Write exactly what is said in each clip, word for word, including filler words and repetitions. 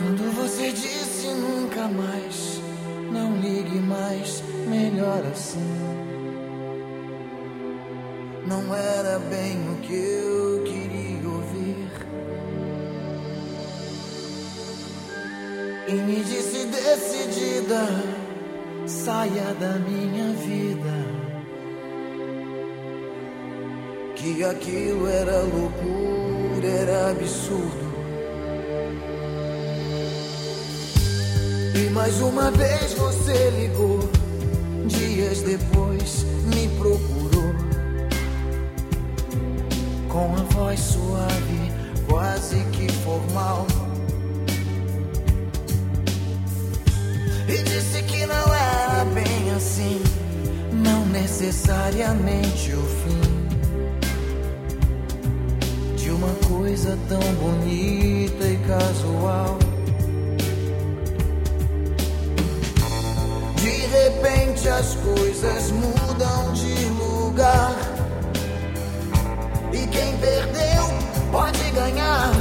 Quando você disse nunca mais, não ligue mais, melhor assim. Não era bem o que eu queria ouvir. E me disse decidida, saia da minha vida, que aquilo era loucura, era absurdo. E mais uma vez você ligou, dias depois me procurou, com a voz suave, quase que formal, e disse que não era bem assim, não necessariamente o fim de uma coisa tão bonita e casual. De repente as coisas mudam de lugar, e quem perdeu pode ganhar.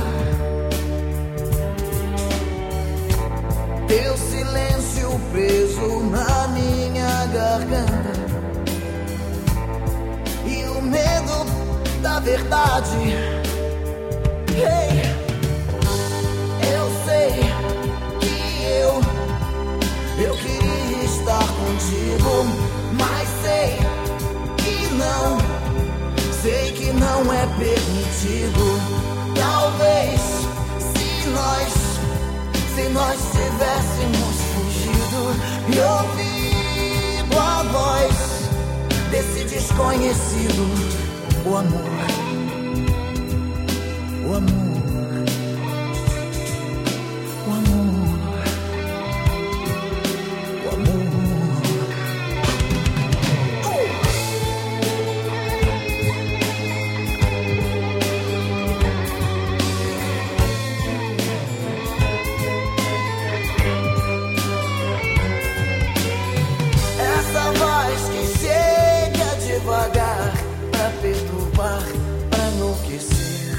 Teu silêncio preso na minha garganta, e o medo da verdade. Hey, eu sei que eu, eu queria estar contigo, mas sei que não, sei que não é permitido. Talvez se nós, se nós tivéssemos fugido e ouvido a voz desse desconhecido, o amor, o amor. Pra perturbar, pra enlouquecer,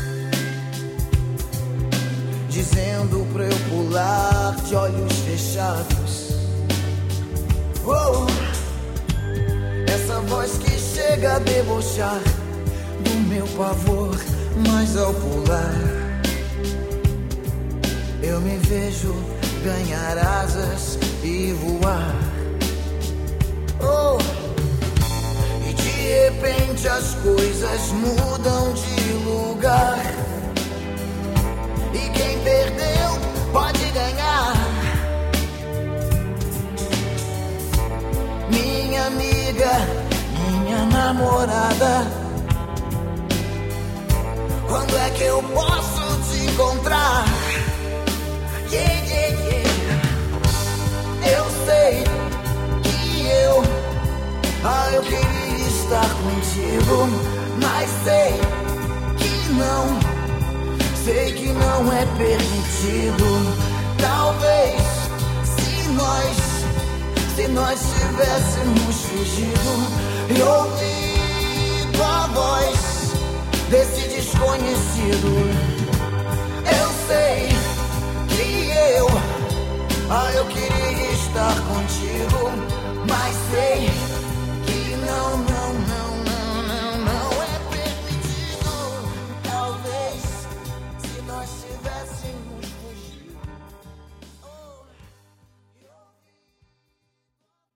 dizendo pra eu pular de olhos fechados. Oh, essa voz que chega a debochar do meu pavor, mas ao pular eu me vejo ganhar asas e voar. Oh, de repente as coisas mudam de lugar, e quem perdeu pode ganhar. Minha amiga, minha namorada, quando é que eu posso te encontrar? Yeah, yeah, yeah. Eu sei que eu, ah, eu queria estar contigo, mas sei que não, sei que não é permitido. Talvez se nós, se nós tivéssemos fugido e ouvido a voz desse desconhecido, eu sei que eu, ah, eu queria estar contigo,